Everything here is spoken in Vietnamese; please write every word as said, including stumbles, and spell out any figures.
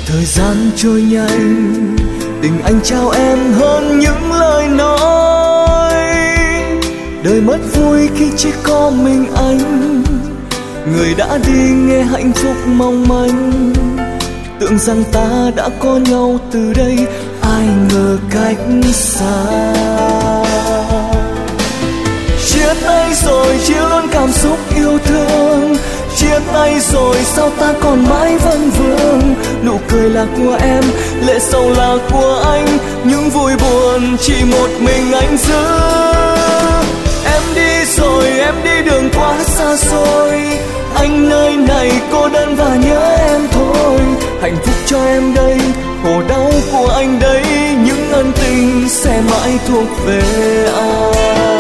Thời gian trôi nhanh, tình anh trao em hơn những lời nói. Đời mất vui khi chỉ có mình anh, người đã đi nghe hạnh phúc mong manh. Tưởng rằng ta đã có nhau từ đây, ai ngờ cách xa. Chia tay rồi chia luôn cảm xúc yêu thương, chia tay rồi sao ta còn mãi vấn vương. Nụ cười là của em, lệ sầu là của anh, những vui buồn chỉ một mình anh giữ. Em đi rồi, em đi đường quá xa xôi, anh nơi này cô đơn và nhớ em thôi. Hạnh phúc cho em đây, khổ đau của anh đấy, những ân tình sẽ mãi thuộc về anh.